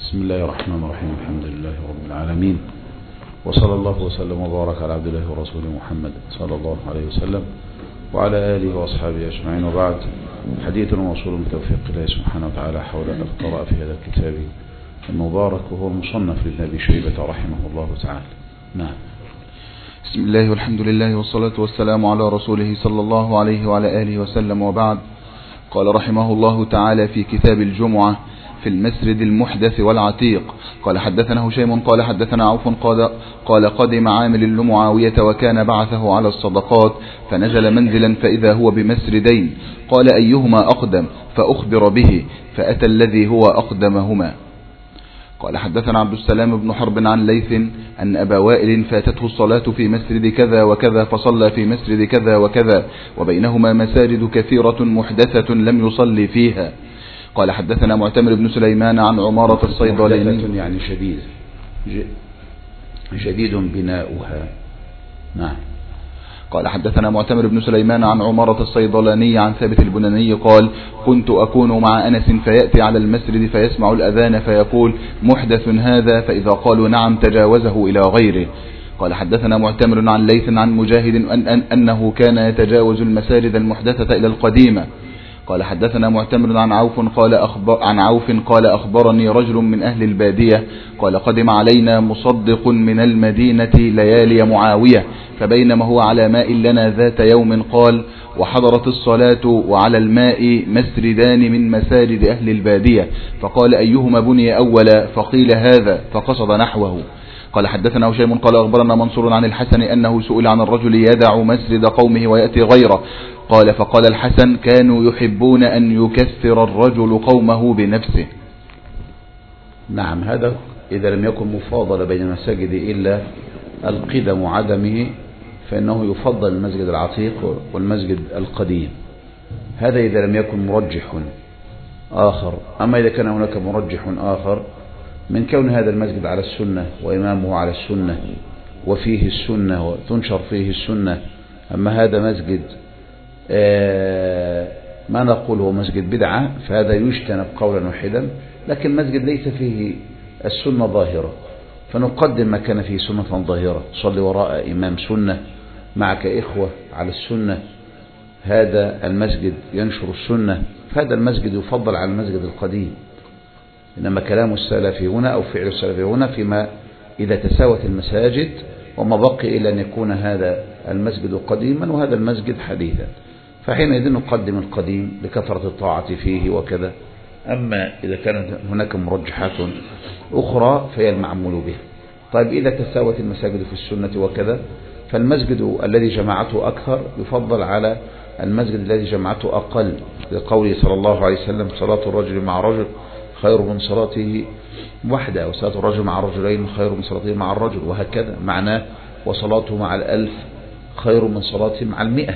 بسم الله الرحمن الرحيم. الحمد لله رب العالمين، وصلى الله وسلم وبارك على عبد الله ورسوله محمد صلى الله عليه وسلم وعلى آله وأصحابه أجمعين، وبعد. حديث وصول بتوفيق الله سبحانه وتعالى حول القراءة في هذا الكتاب المبارك، وهو المصنف لابن شيبة رحمه الله تعالى. نعم. بسم الله والحمد لله والصلاة والسلام على رسوله صلى الله عليه وعلى آله وسلم، وبعد. قال رحمه الله تعالى في كتاب الجمعة في المسرد المحدث والعتيق: قال حدثنا هشيم قال حدثنا عوف قال قدم عامل لمعاوية وكان بعثه على الصدقات، فنزل منزلا فإذا هو بمسردين، قال أيهما أقدم؟ فأخبر به، فأتى الذي هو أقدمهما. قال حدثنا عبد السلام بن حرب عن ليث أن أبا وائل فاتته الصلاة في مسرد كذا وكذا، فصلى في مسرد كذا وكذا، وبينهما مسارد كثيرة محدثة لم يصلي فيها. قال حدثنا معتمر بن سليمان عن عمارة الصيدلاني، يعني شديد بناؤها. نعم. قال حدثنا معتمر بن سليمان عن عمارة الصيدلاني عن ثابت البناني قال: كنت أكون مع أنس فيأتي على المسرد فيسمع الأذان فيقول: محدث هذا؟ فإذا قالوا نعم تجاوزه إلى غيره. قال حدثنا معتمر عن ليث عن مجاهد أنه كان يتجاوز المسارد المحدثة إلى القديمة. قال حدثنا معتمر عن عوف قال أخبرني رجل من أهل البادية قال: قدم علينا مصدق من المدينة ليالي معاوية، فبينما هو على ماء لنا ذات يوم قال: وحضرت الصلاة وعلى الماء مسردان من مسارد أهل البادية، فقال: أيهما بني أولا؟ فقيل هذا، فقصد نحوه. قال حدثنا هشيم قال أخبرنا منصور عن الحسن أنه سئل عن الرجل يدع مسرد قومه ويأتي غيره، قال: فقال الحسن: كانوا يحبون أن يكثر الرجل قومه بنفسه. نعم. هذا إذا لم يكن مفاضل بين المساجد إلا القدم عدمه، فإنه يفضل المسجد العتيق والمسجد القديم. هذا إذا لم يكن مرجح آخر. أما إذا كان هناك مرجح آخر من كون هذا المسجد على السنة وإمامه على السنة وفيه السنة وتنشر فيه السنة، أما هذا مسجد ما نقول هو مسجد بدعة، فهذا يجتنب قولا واحدا، لكن مسجد ليس فيه السنة ظاهرة، فنقدم ما كان فيه سنة ظاهرة. صلي وراء إمام سنة، معك إخوة على السنة، هذا المسجد ينشر السنة، فهذا المسجد يفضل على المسجد القديم. إنما كلام السلف هنا أو فعل السلف هنا فيما إذا تساوت المساجد، وما بقي إلا أن يكون هذا المسجد قديما وهذا المسجد حديثا، فحينئذ نقدم القديم لكثرة الطاعة فيه وكذا. أما إذا كانت هناك مرجحات أخرى فهي المعمول به. طيب، إذا تساوت المساجد في السنة وكذا، فالمسجد الذي جماعته أكثر يفضل على المسجد الذي جماعته أقل، لقوله صلى الله عليه وسلم: صلاة الرجل مع رجل خير من صلاته وحده، وصلاة الرجل مع رجلين خير من صلاته مع الرجل، وهكذا معناه: وصلاته مع 1000 خير من صلاته مع 100،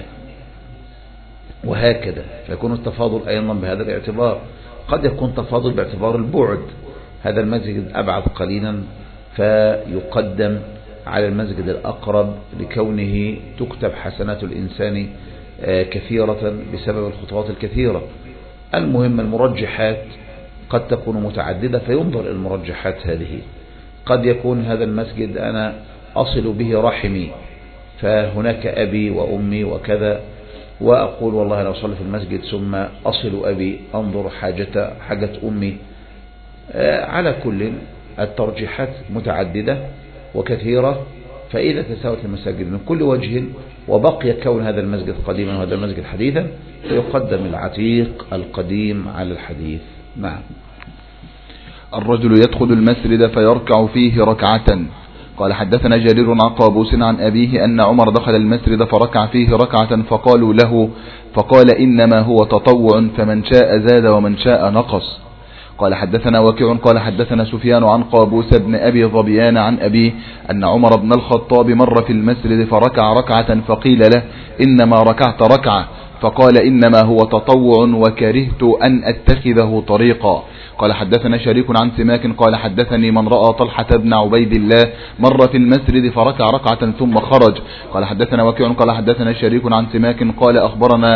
وهكذا. فيكون التفاضل أيضا بهذا الاعتبار. قد يكون تفاضل باعتبار البعد، هذا المسجد أبعد قليلا فيقدم على المسجد الأقرب لكونه تكتب حسنات الإنسان كثيرة بسبب الخطوات الكثيرة. المهم، المرجحات قد تكون متعددة، فينظر المرجحات هذه. قد يكون هذا المسجد أنا أصل به رحمي، فهناك أبي وأمي وكذا، وأقول والله أنا أصلي في المسجد ثم أصل أبي، أنظر حاجة أمي. على كل الترجيحات متعددة وكثيرة، فإذا تساوت المساجد من كل وجه وبقي كون هذا المسجد قديما وهذا المسجد حديثا، فيقدم العتيق القديم على الحديث. نعم. الرجل يدخل المسجد فيركع فيه ركعة. قال حدثنا جرير عن قابوس عن أبيه أن عمر دخل المسجد فركع فيه ركعة، فقالوا له، فقال: إنما هو تطوع، فمن شاء زاد ومن شاء نقص. قال حدثنا وكيع قال حدثنا سفيان عن قابوس بن أبي ظبيان عن أبيه أن عمر بن الخطاب مر في المسجد فركع ركعة، فقيل له: إنما ركعت ركعة، فقال: إنما هو تطوع وكرهت أن أتخذه طريقا. قال حدثنا شريك عن سماك قال حدثني من رأى طلحة بن عبيد الله مر في المسجد فركع ركعة ثم خرج. قال حدثنا وكيع قال حدثنا شريك عن سماك قال أخبرنا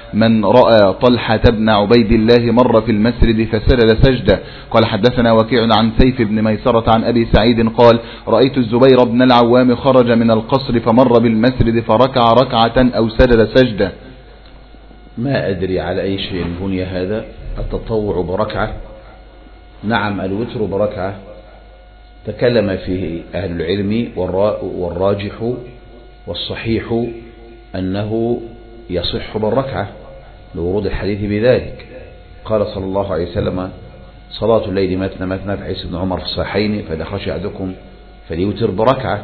من رأى طلحة بن عبيد الله مر في المسجد فسجد سجدة. قال حدثنا وكيع عن سيف بن ميسرة عن أبي سعيد قال رأيت الزبير بن العوام خرج من القصر فمر بالمسجد فركع ركعة أو سجد سجدة. ما أدري على أي شيء بني هذا. التطوع بركعة، نعم الوتر بركعة، تكلم فيه أهل العلم، والراجح والصحيح أنه يصح بالركعة لورود الحديث بذلك. قال صلى الله عليه وسلم صلاة الليل مثنى مثنى في حديث ابن عمر في الصحيحين، فإذا خشي أحدكم فليوتر بركعة.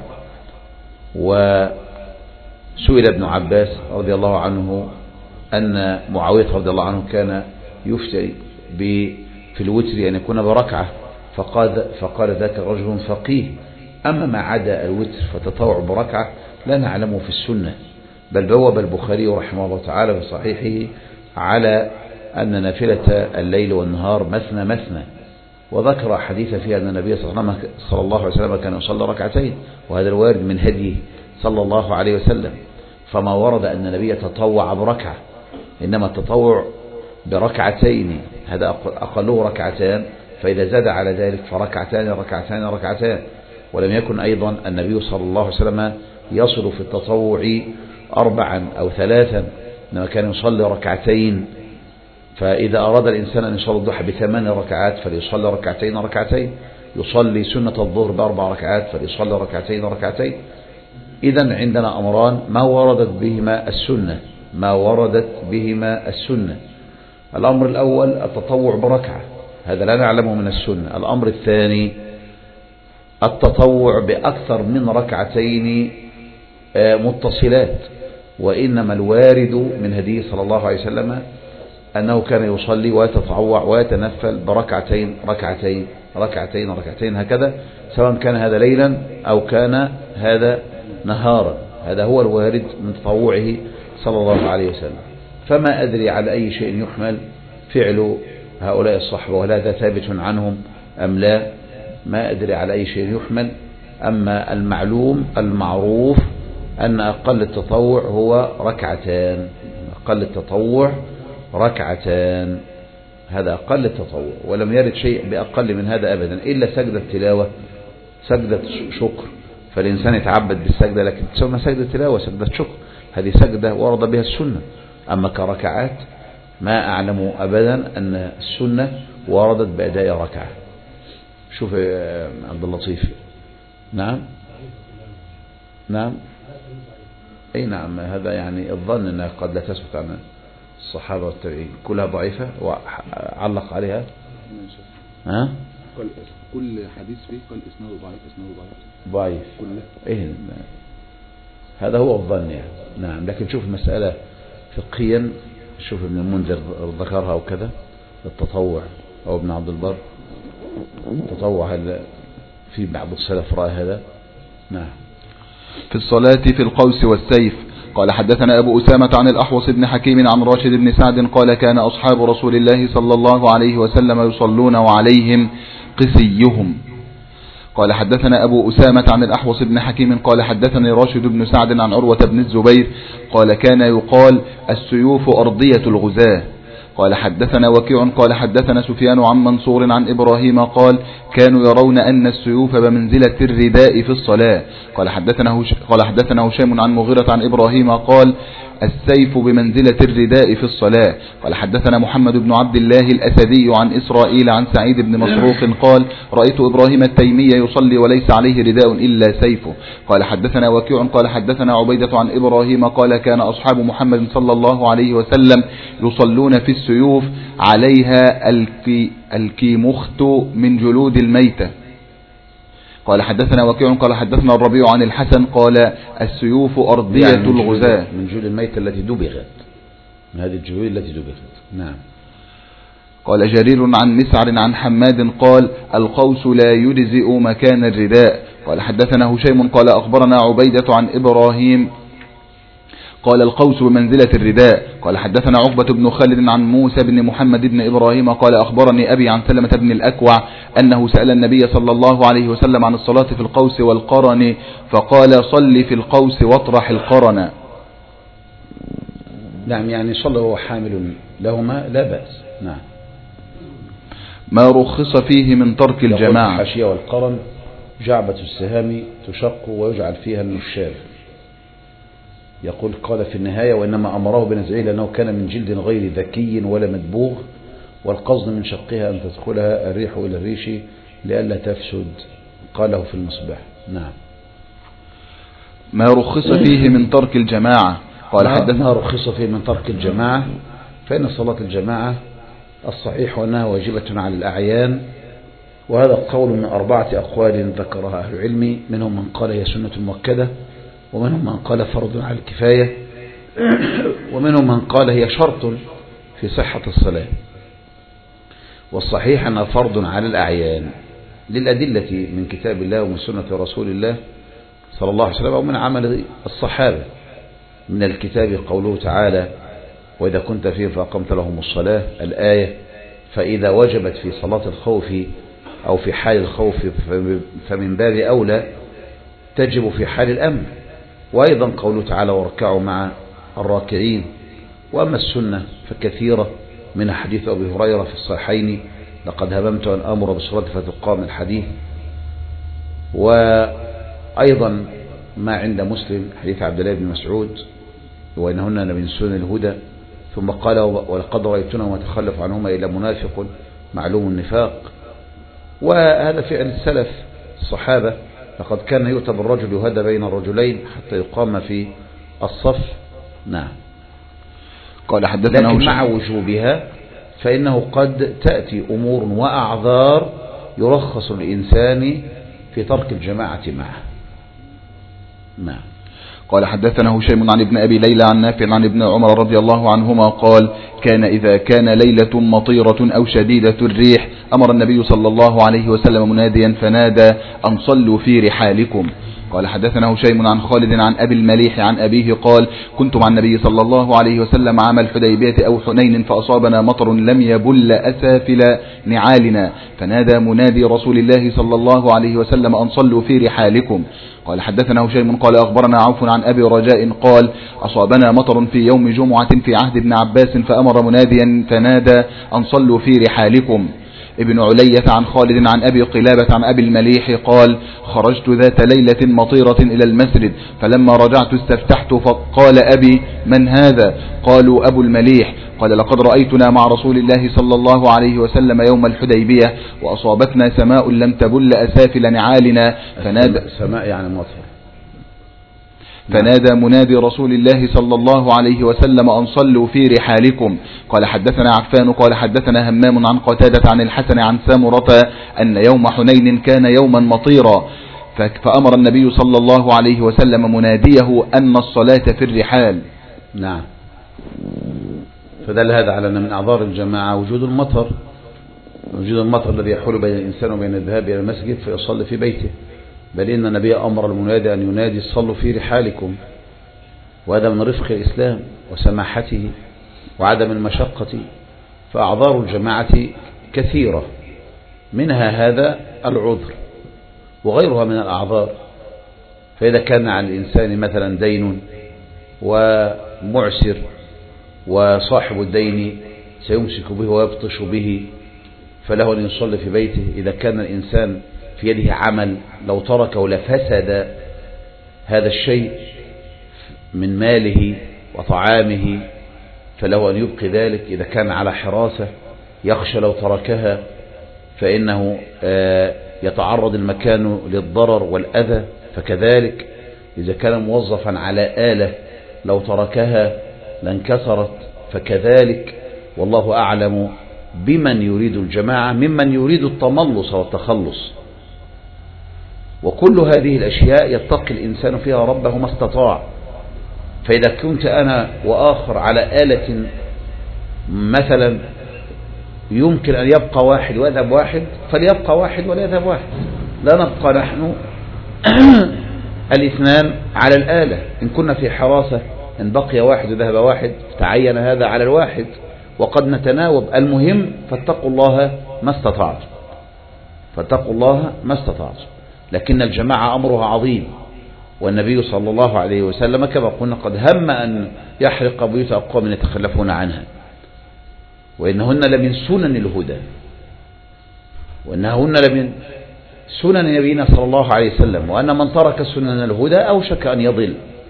وسئل ابن عباس رضي الله عنه أن معاوية رضي الله عنه كان يفتي في الوتر أن يكون بركعة، فقال ذاك رجل فقيه. أما ما عدا الوتر فتطوع بركعة لا نعلمه في السنة، بل بوب البخاري رحمه الله تعالى في صحيحه على أن نافلة الليل والنهار مثنى مثنى، وذكر حديث فيها أن النبي صلى الله عليه وسلم كان يصلي ركعتين، وهذا الوارد من هديه صلى الله عليه وسلم. فما ورد أن النبي تطوع بركعة، إنما التطوع بركعتين، هذا أقله ركعتان، فإذا زاد على ذلك فركعتان ركعتان ركعتان. ولم يكن أيضا النبي صلى الله عليه وسلم يصل في التطوع 4 أو 3، إنما كان يصلي ركعتين. فإذا أراد الإنسان أن يصلي الضحى ب8 ركعات فليصلي ركعتين ركعتين، يصلي سنة الظهر ب4 ركعات فليصلي ركعتين ركعتين. إذن عندنا أمران ما وردت بهما السنة. الأمر الأول التطوع بركعة، هذا لا نعلمه من السنة. الأمر الثاني التطوع بأكثر من ركعتين متصلات، وإنما الوارد من هديه صلى الله عليه وسلم أنه كان يصلي ويتطوع ويتنفل بركعتين ركعتين ركعتين ركعتين هكذا، سواء كان هذا ليلا أو كان هذا نهارا. هذا هو الوارد من تطوعه صلى الله عليه وسلم. فما أدري على أي شيء يحمل فعل هؤلاء الصحبة، ولا هذا ثابت عنهم أم لا، ما أدري على أي شيء يحمل. أما المعلوم المعروف أن أقل التطوع هو ركعتان، أقل التطوع ركعتان، هذا أقل التطوع، ولم يرد شيء بأقل من هذا أبدا إلا سجدة تلاوة، سجدة شكر، فالإنسان يتعبد بالسجدة، لكن تسمى سجدة تلاوة، سجدة شكر، هذه سجدة ورد بها السنة. أما كركعات ما أعلم أبدا أن السنة وردت بأداء ركعة. شوف عبد اللطيف. نعم أي نعم، هذا يعني الظن أنها قد لا تثبت عن الصحابة والتابعين، كلها ضعيفة وعلق عليها. كل حديث فيه قال اسناده ضعيف كله. إيه هذا هو الظن يعني. نعم، لكن شوف المسألة فقهيا، شوف ابن المنذر ذكرها وكذا، التطوع، أو ابن عبد البر تطوع، هل في بعض السلف رأى هذا؟ نعم. في الصلاة في القوس والسيف. قال حدثنا أبو أسامة عن الأحوص بن حكيم عن راشد بن سعد قال كان أصحاب رسول الله صلى الله عليه وسلم يصلون وعليهم قسيهم. قال حدثنا أبو أسامة عن الأحوص بن حكيم قال حدثني راشد بن سعد عن عروة بن الزبير قال كان يقال السيوف أرضية الغزاة. قال حدثنا وكيع قال حدثنا سفيان عن منصور عن إبراهيم قال كانوا يرون أن السيوف بمنزلة الرداء في الصلاة. قال حدثنا هشام عن مغيرة عن إبراهيم قال السيف بمنزلة الرداء في الصلاة. قال حدثنا محمد بن عبد الله الأسدي عن إسرائيل عن سعيد بن مسروق قال رأيت إبراهيم التيمي يصلي وليس عليه رداء إلا سيفه. قال حدثنا وكيع قال حدثنا عبيدة عن إبراهيم قال كان أصحاب محمد صلى الله عليه وسلم يصلون في السيوف عليها الكيمخت من جلود الميتة. قال حدثنا وكيع قال حدثنا الربيع عن الحسن قال السيوف أرضية يعني الغزاة من جلود الميتة التي دبغت، من هذه الجلود التي دبغت. نعم. قال جرير عن مسعر عن حماد قال القوس لا يجزئ مكان الرداء. قال حدثنا هشيم قال أخبرنا عبيدة عن إبراهيم قال القوس بمنزلة الرداء. قال حدثنا عقبة بن خالد عن موسى بن محمد بن إبراهيم قال أخبرني أبي عن سلمة بن الأكوع أنه سأل النبي صلى الله عليه وسلم عن الصلاة في القوس والقرن فقال صل في القوس واطرح القرن. نعم، يعني صلى وهو حامل لهما لا بأس. نعم. ما رخص فيه من ترك الجماعة. الحاشية والقرن جعبة السهام تشق ويجعل فيها النشاب. يقول قال في النهاية: وإنما أمره بنزعه لأنه كان من جلد غير ذكي ولا مدبوغ، والقصد من شقها أن تدخلها الريح إلى الريش لئلا تفسد. قاله في المصباح. نعم. ما رخص فيه من ترك الجماعة. قال حدثنا ما رخص فيه من ترك الجماعة، فإن صلاة الجماعة الصحيح أنها واجبة على الأعيان، وهذا قول من 4 أقوال ذكرها أهل العلم، منهم من قال هي سنة مؤكدة، ومنهم من قال فرض على الكفاية، ومنهم من قال هي شرط في صحة الصلاة. والصحيح أنها فرض على الأعيان للأدلة من كتاب الله ومن سنة رسول الله صلى الله عليه وسلم ومن عمل الصحابة. من الكتاب قوله تعالى: وإذا كنت فيهم فأقمت لهم الصلاة، الآية. فإذا وجبت في صلاة الخوف أو في حال الخوف فمن باب أولى تجب في حال الأمن. وأيضا قوله تعالى: واركعوا مع الراكعين. وأما السنة فكثيرة، من حديث أبي هريرة في الصحيحين: لقد هممت أن أمر بالصلاة فتقام الحديث. وأيضا ما عند مسلم حديث عبد الله بن مسعود: وإنهن من سنن الهدى. ثم قال: ولقد رأيتنا وتخلف عنهما إلى منافق معلوم النفاق. وهذا فعل السلف الصحابة، لقد كان يؤتى بالرجل يهدى بين الرجلين حتى يقام في الصف. نعم. قال حدثنا لكن مع وجوبها فإنه قد تأتي أمور وأعذار يرخص الإنسان في ترك الجماعة معه. نعم. قال حدثنا هشيم عن ابن أبي ليلى عن نافع عن ابن عمر رضي الله عنهما قال: كان إذا كان ليلة مطيرة أو شديدة الريح أمر النبي صلى الله عليه وسلم مناديا فنادى: أن صلوا في رحالكم. قال حدثنا هشيم عن خالد عن أبي المليح عن أبيه قال: كنت مع النبي صلى الله عليه وسلم عام الحديبية أو حنين، فأصابنا مطر لم يبل أسافل نعالنا، فنادى منادي رسول الله صلى الله عليه وسلم: أن صلوا في رحالكم. قال حدثنا هشيم قال: أخبرنا عوف عن أبي رجاء قال: أصابنا مطر في يوم جمعة في عهد ابن عباس، فأمر مناديا فنادى: أن صلوا في رحالكم. ابن علية عن خالد عن أبي قلابة عن أبي المليح قال: خرجت ذات ليلة مطيرة إلى المسجد، فلما رجعت استفتحت، فقال أبي: من هذا؟ قالوا: أبو المليح. قال: لقد رأيتنا مع رسول الله صلى الله عليه وسلم يوم الحديبية، وأصابتنا سماء لم تبل أسافل نعالنا. سماء يعني مطر. فنادى منادي رسول الله صلى الله عليه وسلم: أن صلوا في رحالكم. قال حدثنا عفان قال حدثنا همام عن قتادة عن الحسن عن سامرة أن يوم حنين كان يوما مطيرا، فأمر النبي صلى الله عليه وسلم مناديه أن الصلاة في الرحال. نعم. فدل هذا على أن من أعذار الجماعة وجود المطر، الذي يحول بين الإنسان وبين الذهاب إلى المسجد فيصلي في بيته. بل إن النبي أمر المنادي أن ينادي: صلوا في رحالكم. وهذا من رفق الإسلام وسماحته وعدم المشقة. فأعذار الجماعة كثيرة، منها هذا العذر وغيرها من الأعذار. فإذا كان على الإنسان مثلا دين ومعسر وصاحب الدين سيمسك به ويبطش به، فله أن يصلي في بيته. إذا كان الإنسان في يده عمل لو تركه لفسد هذا الشيء من ماله وطعامه، فله أن يبقي ذلك. إذا كان على حراسة يخشى لو تركها فإنه يتعرض المكان للضرر والأذى، فكذلك إذا كان موظفا على آلة لو تركها لانكسرت، فكذلك. والله أعلم بمن يريد الجماعة ممن يريد التملص والتخلص. وكل هذه الأشياء يتقي الإنسان فيها ربه ما استطاع. فإذا كنت أنا وآخر على آلة مثلا يمكن أن يبقى واحد ويذهب واحد، فليبقى واحد ولا يذهب واحد، لا نبقى نحن الاثنان على الآلة. إن كنا في حراسة إن بقي واحد وذهب واحد تعين هذا على الواحد، وقد نتناوب. المهم فاتقوا الله ما استطعتم، فاتقوا الله ما استطعتم. لكن الجماعة أمرها عظيم، والنبي صلى الله عليه وسلم كما قلنا قد هم أن يحرق بيوت أقوام يتخلفون عنها، وإنهن لمن سنن الهدى، وإنهن لمن سنن نبينا صلى الله عليه وسلم، وأن من ترك سنن الهدى أوشك أن يضل،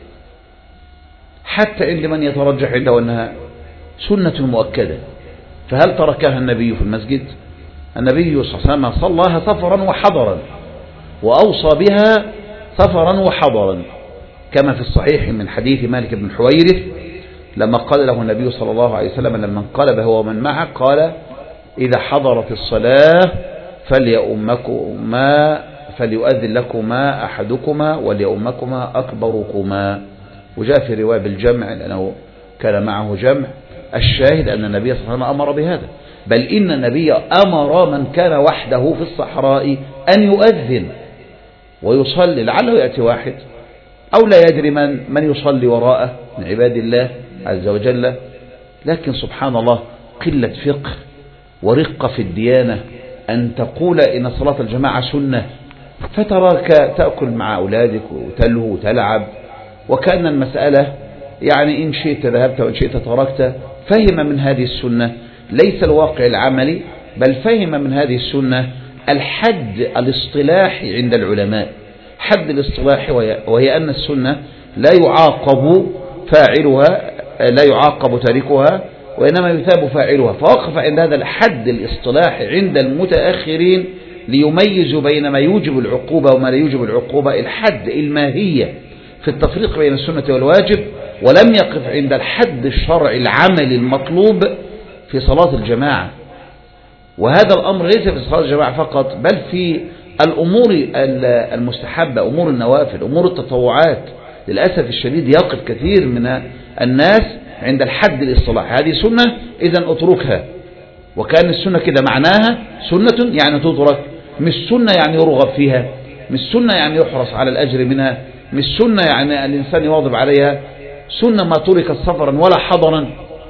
حتى عند من يترجح عنده أنها سنة مؤكدة. فهل تركها النبي في المسجد؟ النبي صلى الله عليه وسلم صلاها سفرا وحضرا، وأوصى بها سفرا وحضرا، كما في الصحيح من حديث مالك بن حويرث لما قال له النبي صلى الله عليه وسلم لما انقلب هو ومن معه، قال: إذا حضرت الصلاة فليؤذن لكما أحدكما وليؤمكما أكبركما. وجاء في رواية بالجمع لأنه كان معه جمع. الشاهد أن النبي صلى الله عليه وسلم أمر بهذا، بل إن النبي أمر من كان وحده في الصحراء أن يؤذن ويصلي، لعله يأتي واحد أو لا يدري من يصلي وراءه من عباد الله عز وجل. لكن سبحان الله قلة فقه ورقة في الديانة أن تقول إن صلاة الجماعة سنة، فتراك تأكل مع أولادك وتلهو وتلعب، وكأن المسألة يعني إن شئت ذهبت وإن شئت تركت. فهم من هذه السنة ليس الواقع العملي، بل فهم من هذه السنة الحد الاصطلاحي عند العلماء، حد الاصطلاحي، وهي أن السنة لا يعاقب فاعلها، لا يعاقب تاركها، وإنما يثاب فاعلها. فوقف عند هذا الحد الاصطلاحي عند المتأخرين ليميزوا بين ما يوجب العقوبة وما لا يوجب العقوبة، الحد الماهية في التفريق بين السنة والواجب، ولم يقف عند الحد الشرعي العملي المطلوب في صلاة الجماعة. وهذا الأمر ليس في صلاة الجماعة فقط، بل في الأمور المستحبة، أمور النوافل، أمور التطوعات. للأسف الشديد يقف كثير من الناس عند الحد الاصطلاحي، هذه سنة إذن أتركها، وكان السنة كده معناها سنة يعني تترك، مش سنة يعني يرغب فيها، مش سنة يعني يحرص على الأجر منها، مش سنة يعني الإنسان يواظب عليها، سنة ما ترك سفرا ولا حضرا.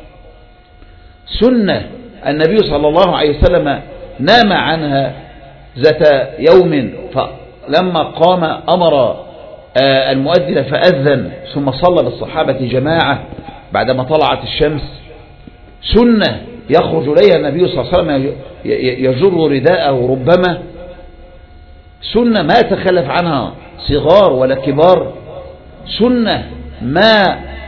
سنة النبي صلى الله عليه وسلم نام عنها ذات يوم، فلما قام أمر المؤذن فأذن، ثم صلى بالصحابة جماعة بعدما طلعت الشمس. سنة يخرج إليها النبي صلى الله عليه وسلم يجر رداءه ربما. سنة ما تخلف عنها صغار ولا كبار. سنة ما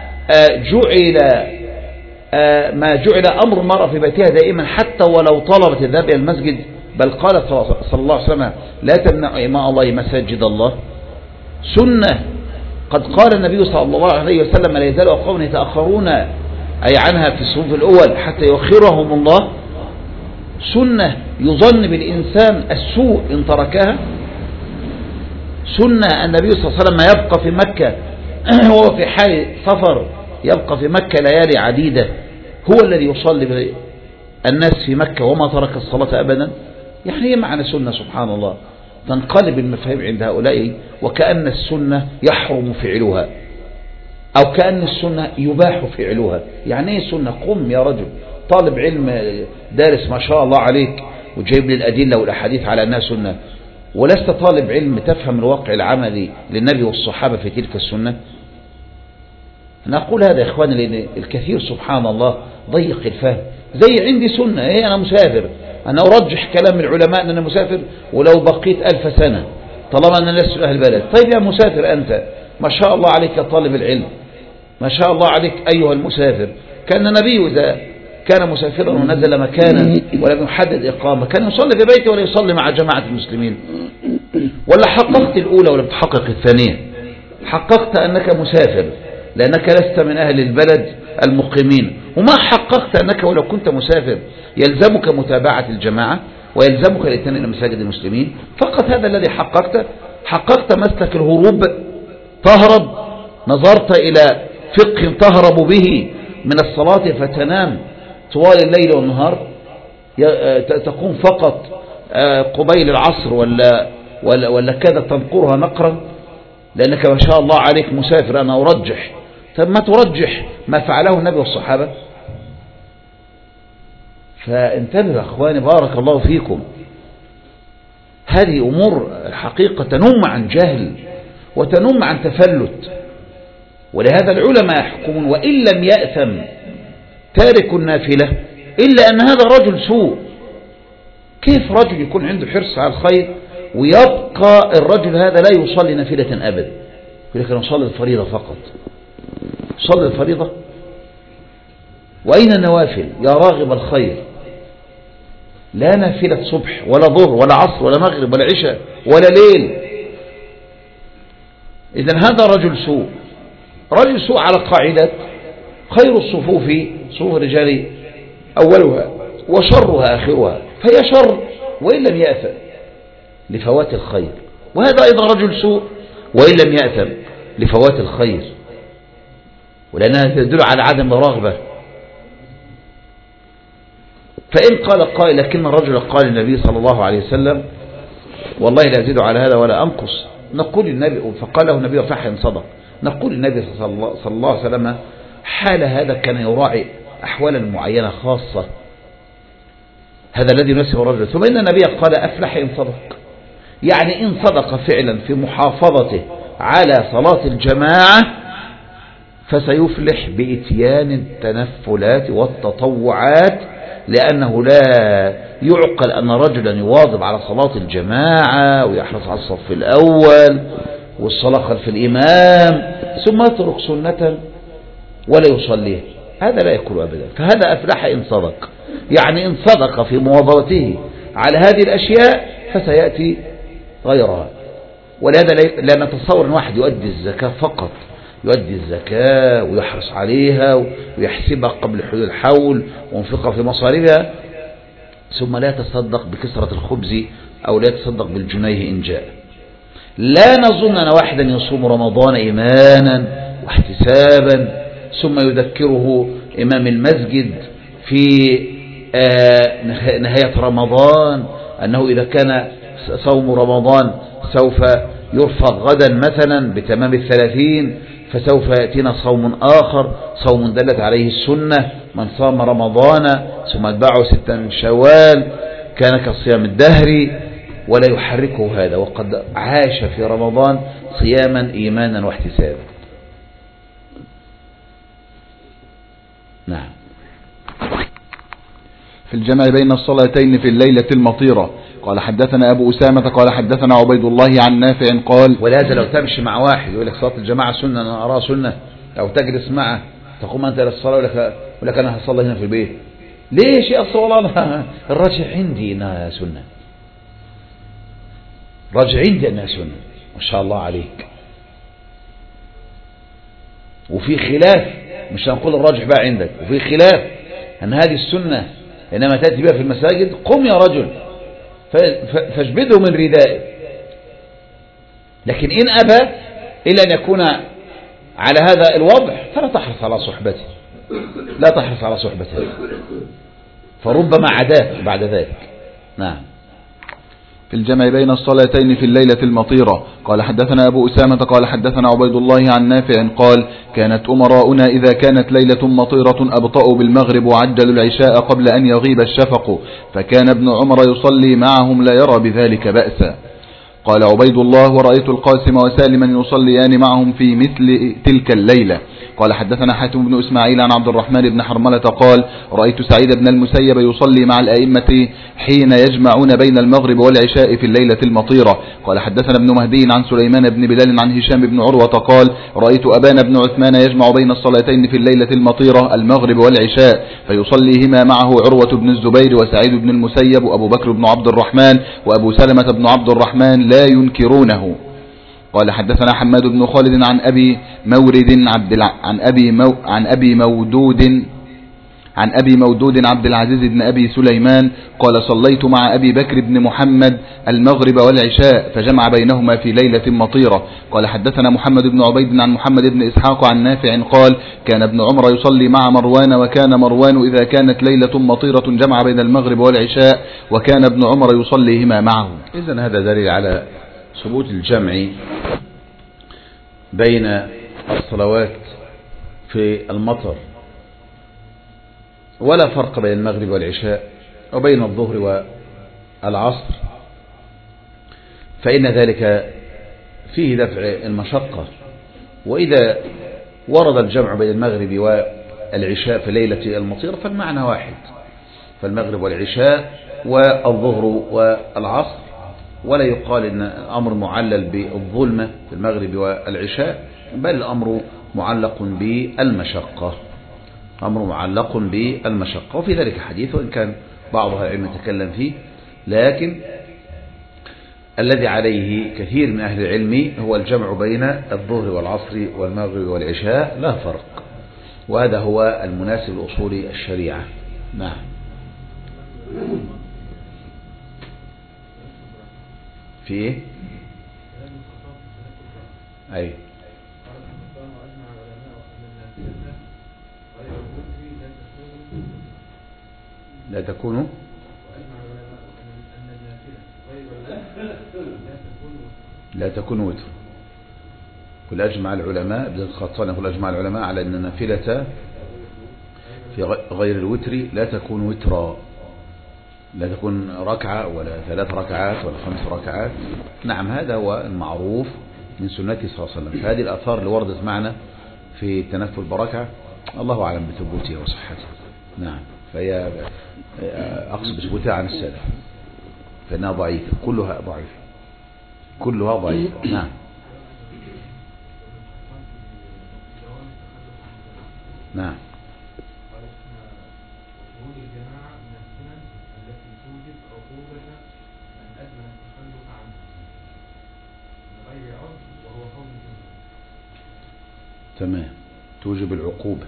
جعل أمر المرأة في بيتها دائما حتى ولو طلبت الذهاب إلى المسجد، بل قال صلى الله عليه وسلم: لا تمنعوا إماء الله مساجد الله. سنة قد قال النبي صلى الله عليه وسلم: لا يزال أقوام يتأخرون أي عنها في الصفوف الأول حتى يؤخرهم الله. سنة يظن بالإنسان السوء إن تركها. سنة النبي صلى الله عليه وسلم يبقى في مكة وهو في حال سفر، يبقى في مكة ليالي عديدة، هو الذي يصلي الناس في مكة وما ترك الصلاة أبدا. يعني هي معنى سنة سبحان الله تنقلب المفاهيم عند هؤلاء، وكأن السنة يحرم فعلها أو كأن السنة يباح فعلها. يعني ايه سنة؟ قم يا رجل طالب علم دارس ما شاء الله عليك وجايب لي الأدلة والأحاديث على أنها سنة، ولست طالب علم تفهم الواقع العملي للنبي والصحابة في تلك السنة. أنا أقول هذا يا إخواني لأن الكثير سبحان الله ضيق الفهم. زي عندي سنة، إيه أنا مسافر، أنا أرجح كلام العلماء أن أنا مسافر ولو بقيت 1000 سنة طالما أنا لست أهل البلد. طيب يا مسافر أنت، ما شاء الله عليك يا طالب العلم، ما شاء الله عليك أيها المسافر. كان النبي إذا كان مسافرا ونزل مكانا ولم يحدد إقامة كان يصلي في بيته ولا يصلي مع جماعة المسلمين. ولا حققت الأولى ولا بتحقق الثانية؟ حققت أنك مسافر لأنك لست من أهل البلد المقيمين، وما حققت أنك ولو كنت مسافر يلزمك متابعة الجماعة ويلزمك الاثنين إلى مساجد المسلمين. فقط هذا الذي حققته. حققت مسلك الهروب، تهرب، نظرت إلى فقه تهرب به من الصلاة فتنام طوال الليل والنهار، تقوم فقط قبيل العصر ولا كذا تنقرها نقرا لأنك ما شاء الله عليك مسافر. أنا أرجح. طب ما ترجح ما فعله النبي والصحابة. فانتبهوا يا أخواني بارك الله فيكم، هذه أمور حقيقة تنم عن جهل وتنم عن تفلت. ولهذا العلماء يحكمون وإن لم يأثم تارك النافلة إلا أن هذا رجل سوء. كيف رجل يكون عنده حرص على الخير ويبقى الرجل هذا لا يصلي نافلة أبدا، يقول لك أنا أصلي الفريضة فقط. صلي الفريضة، وأين النوافل يا راغب الخير؟ لا نافلة صبح ولا ظهر ولا عصر ولا مغرب ولا عشاء ولا ليل. إذن هذا رجل سوء. رجل سوء على قاعدة خير الصفوف صفوف الرجال أولها وشرها آخرها، فهي شر وإن لم يأثم لفوات الخير. وهذا أيضا رجل سوء وإن لم يأثم لفوات الخير، ولأنها تدل على عدم رغبة. فإن قال قائل لكن الرجل قال النبي صلى الله عليه وسلم والله لا أزيد على هذا ولا أنقص، نقول النبي فقاله النبي وفحا صدق، نقول النبي صلى الله عليه وسلم حال هذا كان يراعي أحوالا معينة خاصة، هذا الذي يناسب الرجل. ثم إن النبي قال أفلح إن صدق، يعني إن صدق فعلا في محافظته على صلاة الجماعة فسيفلح بإتيان التنفلات والتطوعات، لأنه لا يعقل أن رجلا يواظب على صلاة الجماعة ويحرص على الصف الأول والصلاة خلف الإمام ثم يترك سنة ولا يصليه، هذا لا يكون أبدا. فهذا أفلح إن صدق، يعني إن صدق في مواظبته على هذه الأشياء فسيأتي غيرها. ولهذا لا نتصور أن واحد يؤدي الزكاة فقط، يؤدي الزكاة ويحرص عليها ويحسبها قبل حلول الحول وينفقها في مصاريفها ثم لا يتصدق بكسرة الخبز أو لا يتصدق بالجنيه إن جاء. لا نظن أن واحدا يصوم رمضان إيمانا واحتسابا ثم يذكره إمام المسجد في نهاية رمضان أنه إذا كان صوم رمضان سوف يرفض غدا مثلا بتمام 30 فسوف يأتينا صوم آخر، صوم دلت عليه السنة، من صام رمضان ثم اتبعه 6 من شوال كان كصيام الدهر، ولا يحركه هذا وقد عاش في رمضان صياما إيمانا واحتسابا. نعم. في الجمع بين الصلاتين في الليلة المطيرة. قال حدثنا أبو أسامة قال حدثنا عبيد الله عن نافع قال ولهذا لو تمشي مع واحد يقول لك صلاة الجماعة سنة أنا أراها سنة، لو تجلس معه تقوم أنت للصلاة ويقول لك أنا هصلي هنا في البيت، ليش يا أصل والله الراجح عندي أنها سنة، راجع عندي أنها سنة ما شاء الله عليك. وفي خلاف، مش هنقول الراجح بقى عندك، وفي خلاف أن هذه السنة إنما تأتي بها في المساجد، قم يا رجل فاجبده من ردائه، لكن إن أبى إلا أن يكون على هذا الوضع فلا تحرص على صحبته، لا تحرص على صحبته فربما عداك بعد ذلك. نعم. في الجمع بين الصلاتين في الليلة المطيرة. قال حدثنا أبو أسامة قال حدثنا عبيد الله عن نافع قال كانت أمراؤنا إذا كانت ليلة مطيرة أبطأوا بالمغرب وعجلوا العشاء قبل أن يغيب الشفق، فكان ابن عمر يصلي معهم لا يرى بذلك بأسا. قال عبيد الله ورأيت القاسم وسالما يصليان معهم في مثل تلك الليلة. قال حدثنا حاتم بن إسماعيل عن عبد الرحمن بن حرملة قال رأيت سعيد بن المسيب يصلي مع الأئمة حين يجمعون بين المغرب والعشاء في الليلة المطيرة. قال حدثنا ابن مهدي عن سليمان بن بلال عن هشام بن عروة قال رأيت أبان بن عثمان يجمع بين الصلاتين في الليلة المطيرة المغرب والعشاء فيصليهما معه عروة بن الزبير وسعيد بن المسيب وأبو بكر بن عبد الرحمن وأبو سلمة بن عبد الرحمن لا ينكرونه. قال حدثنا حماد بن خالد عن أبي مورد عن أبي مودود عبد العزيز بن أبي سليمان قال صليت مع أبي بكر بن محمد المغرب والعشاء فجمع بينهما في ليلة مطيرة. قال حدثنا محمد بن عبيد عن محمد بن إسحاق عن نافع قال كان ابن عمر يصلي مع مروان وكان مروان إذا كانت ليلة مطيرة جمع بين المغرب والعشاء وكان ابن عمر يصليهما معه. إذن هذا دليل على ثبوت الجمع بين الصلوات في المطر، ولا فرق بين المغرب والعشاء وبين الظهر والعصر، فإن ذلك فيه دفع المشقة. وإذا ورد الجمع بين المغرب والعشاء في ليلة المطير فالمعنى واحد، فالمغرب والعشاء والظهر والعصر، ولا يقال إن الأمر معلل بالظلمة في المغرب والعشاء، بل الأمر معلق بالمشقة، أمر معلق بالمشقة. وفي ذلك حديث وإن كان بعض أهل العلم يتكلم فيه، لكن الذي عليه كثير من أهل العلم هو الجمع بين الظهر والعصر والمغرب والعشاء لا فرق، وهذا هو المناسب لأصول الشريعة. نعم. في ايه؟ اي لا تكون وتر. كل أجمع العلماء ابن الخطان يقول أجمع العلماء على أن النافلة في غير الوتر لا تكون وترا، لا تكون ركعة ولا 3 ركعات ولا 5 ركعات. نعم، هذا هو المعروف من سنته صلى الله عليه وسلم. فهذه الآثار اللي وردت معنا في التنفل بركعة الله أعلم بثبوتها وصحتها. نعم، فهي أقصد بثبوتها عن السلف، فإنها ضعيفة، كلها ضعيفة، كلها ضعيفة. نعم. نعم. تمام، توجب العقوبة،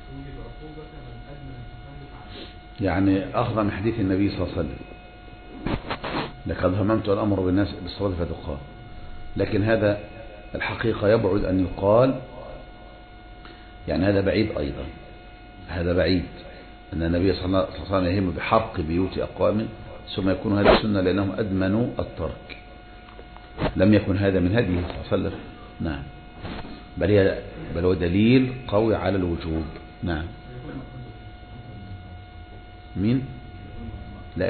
يعني أخذ من حديث النبي صلى الله عليه وسلم لقد هممت الأمر بالناس بالصلاة فتقام. لكن هذا الحقيقة يبعد أن يقال، يعني هذا بعيد أيضا، هذا بعيد أن النبي صلى الله عليه وسلم يهم بحرق بيوت أقوام ثم يكون هذا سنة لأنهم أدمنوا الترك. لم يكن هذا من هديه صلى الله عليه وسلم. نعم، بل هو دليل قوي على الوجوب. نعم. مين؟ لا،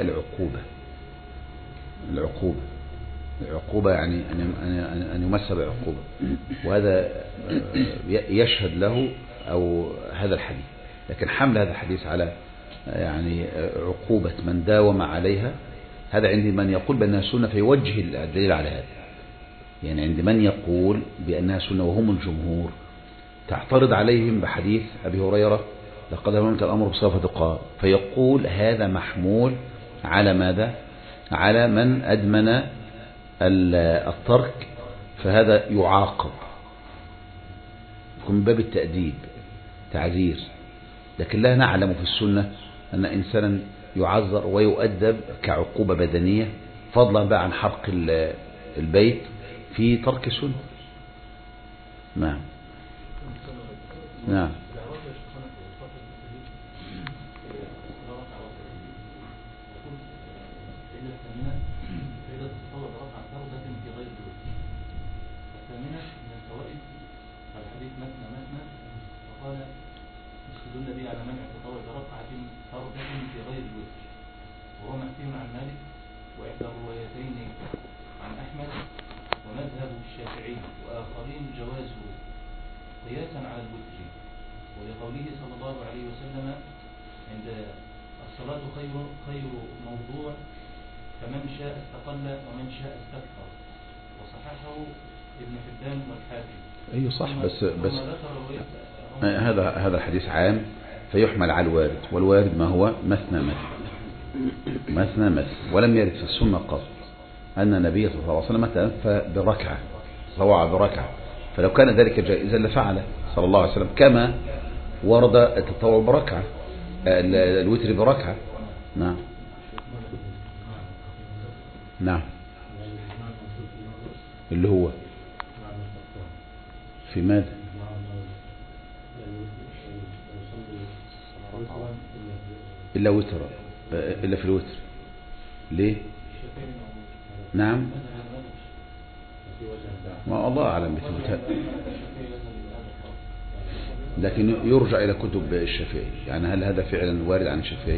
العقوبة يعني أن يمس بعقوبة، وهذا يشهد له أو هذا الحديث. لكن حمل هذا الحديث على يعني عقوبة من داوم عليها، هذا عند من يقول بأنها سنة فيوجه الدليل على هذا. يعني عند من يقول بأنها سنة وهم الجمهور تعترض عليهم بحديث أبي هريرة لقد هممت الأمر بالصلاة فتقام، فيقول هذا محمول على ماذا؟ على من أدمن الترك، فهذا يعاقب، يكون من باب التأديب تعزير. لكن لا نعلم في السنة أن إنسانا يعذر ويؤدب كعقوبة بدنية، فضلا بقى عن حرق البيت في ترك سنة. نعم. نعم. النبي على منع التطوع بركعة فرضة في غير الوتر، وهو محكي عن مالك وإحدى الروايتين عن أحمد ومذهب الشافعي وآخرين جوازه قياسا على الوتر، ولقوله صلى الله عليه وسلم عند الصلاة خير موضوع، فمن شاء استقل ومن شاء استكثر، وصححه ابن حبان والحاكم. أيوه صح، بس هذا الحديث عام فيحمل على الوارد، والوارد ما هو مثنى، ولم يرد في السنة قط أن النبي صلى الله عليه وسلم تنفى بركعة، طوع بركعة، فلو كان ذلك جائزا لفعله صلى الله عليه وسلم، كما ورد التطوع بركعة، الوتر بركعة. نعم. نعم، اللي هو في ماذا؟ إلا وتر، إلا في الوتر. ليه؟ نعم، ما الله أعلم بثبوتها، لكن يرجع إلى كتب الشافعي. يعني هل هذا فعلا وارد عن الشافعي؟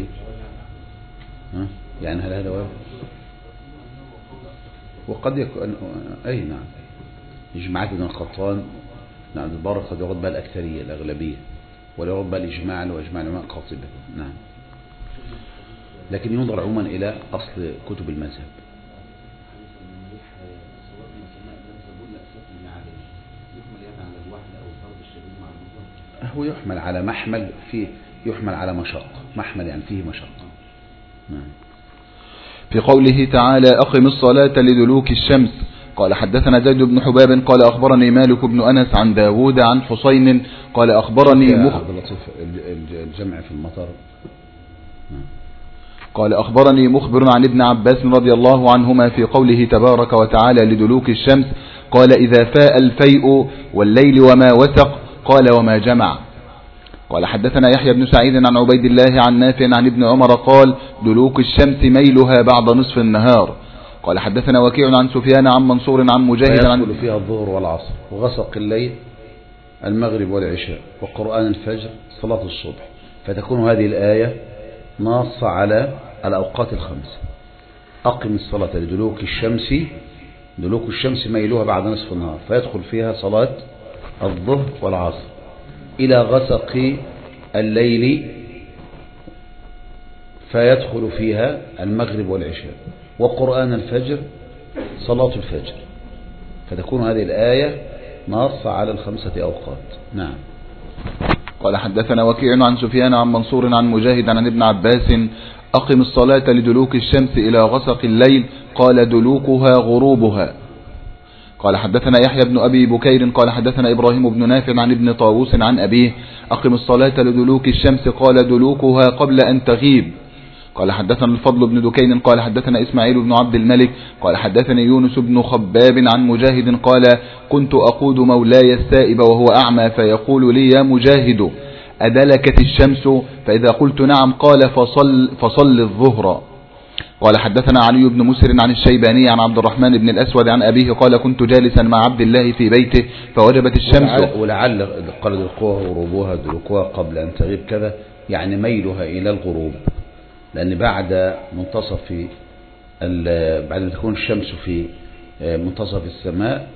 يعني هل هذا وارد؟ وقد يكون أي. نعم. إجماعات ابن القطان نعم البر قد يرد بها الأكثرية الأغلبية، ولا يرد بها الإجماع وإجماع العلماء قاطبة. نعم، لكن ينظر عموما إلى أصل كتب المذهب. هو يحمل على محمل فيه، يحمل على مشق، محمل يعني فيه مشق. نعم. في قوله تعالى أقم الصلاة لدلوك الشمس. قال حدثنا زيد بن حباب قال أخبرني مالك بن أنس عن داود عن حسين قال أخبرني الجمع في المطر. قال أخبرني مخبر عن ابن عباس رضي الله عنهما في قوله تبارك وتعالى لدلوك الشمس قال إذا فاء الفيء والليل وما وسق قال وما جمع. قال حدثنا يحيى بن سعيد عن عبيد الله عن نافع عن ابن عمر قال دلوك الشمس ميلها بعد نصف النهار. قال حدثنا وكيع عن سفيان عن منصور عن مجاهد عن يدخل فيها الظهر والعصر وغسق الليل المغرب والعشاء وقرآن الفجر صلاة الصبح، فتكون هذه الآية ناصة على الأوقات الخمسة. أقم الصلاة لدلوك الشمس، دلوك الشمس ميلها بعد نصف النهار، فيدخل فيها صلاة الظهر والعصر إلى غسق الليل، فيدخل فيها المغرب والعشاء وقرآن الفجر صلاة الفجر، فتكون هذه الآية ناصة على الخمسة أوقات. نعم. قال حدثنا وكيع عن سفيان عن منصور عن مجاهد عن ابن عباس أقم الصلاة لدلوك الشمس إلى غسق الليل قال دلوكها غروبها. قال حدثنا يحيى بن أبي بكير قال حدثنا إبراهيم بن نافع عن ابن طاووس عن أبيه أقم الصلاة لدلوك الشمس قال دلوكها قبل أن تغيب. قال حدثنا الفضل بن دكين قال حدثنا إسماعيل بن عبد الملك قال حدثني يونس بن خباب عن مجاهد قال كنت أقود مولاي السائب وهو أعمى فيقول لي يا مجاهد أدلكت الشمس؟ فإذا قلت نعم قال فصل الظهر. قال حدثنا علي بن مسر عن الشيباني عن عبد الرحمن بن الأسود عن أبيه قال كنت جالسا مع عبد الله في بيته فوجبت الشمس. ولعل قال دلوكوها غروبها، دلوكوها قبل أن تغيب كذا، يعني ميلها إلى الغروب، لأن بعد منتصف بعد أن تكون الشمس في منتصف السماء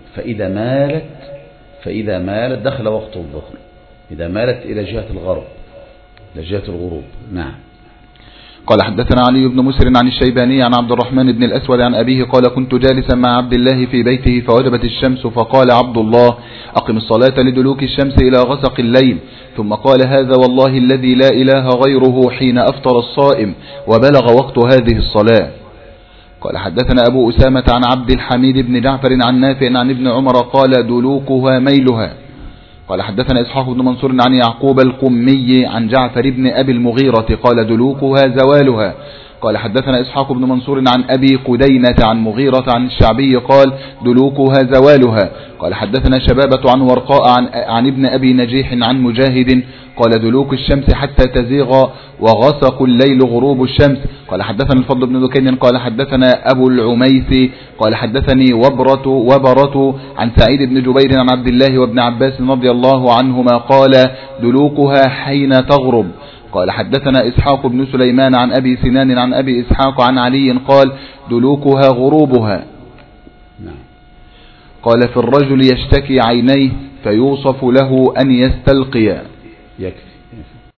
فإذا مالت دخل وقت الظهر، إذا مالت إلى جهة الغرب، إلى جهة الغروب. نعم. قال حدثنا علي بن مسر عن الشيباني عن عبد الرحمن بن الأسود عن أبيه قال كنت جالسا مع عبد الله في بيته فوجبت الشمس فقال عبد الله أقم الصلاة لدلوك الشمس إلى غسق الليل، ثم قال هذا والله الذي لا إله غيره حين أفطر الصائم وبلغ وقت هذه الصلاة. قال حدثنا أبو أسامة عن عبد الحميد بن جعفر عن نافع عن ابن عمر قال دلوكها ميلها. قال حدثنا إسحاق بن منصور عن يعقوب القمي عن جعفر بن أبي المغيرة قال دلوكها زوالها. قال حدثنا إسحاق بن منصور عن أبي قدينة عن مغيرة عن الشعبي قال دلوكها زوالها. قال حدثنا شبابة عن ورقاء عن ابن أبي نجيح عن مجاهد قال دلوك الشمس حتى تزيغ وغسق الليل غروب الشمس. قال حدثنا الفضل بن دكين قال حدثنا أبو العميس قال حدثني وبرة عن سعيد بن جبير عن عبد الله وابن عباس رضي الله عنهما قال دلوكها حين تغرب. قال حدثنا إسحاق بن سليمان عن أبي سنان عن أبي إسحاق عن علي قال دلوكها غروبها. قال في الرجل يشتكي عينيه فيوصف له أن يستلقي. يكفي.